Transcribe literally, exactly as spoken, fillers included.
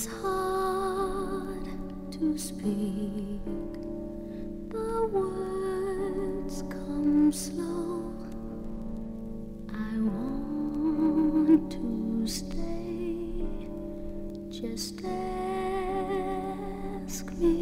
It's hard to speak, the words come slow. I want to stay, just ask me.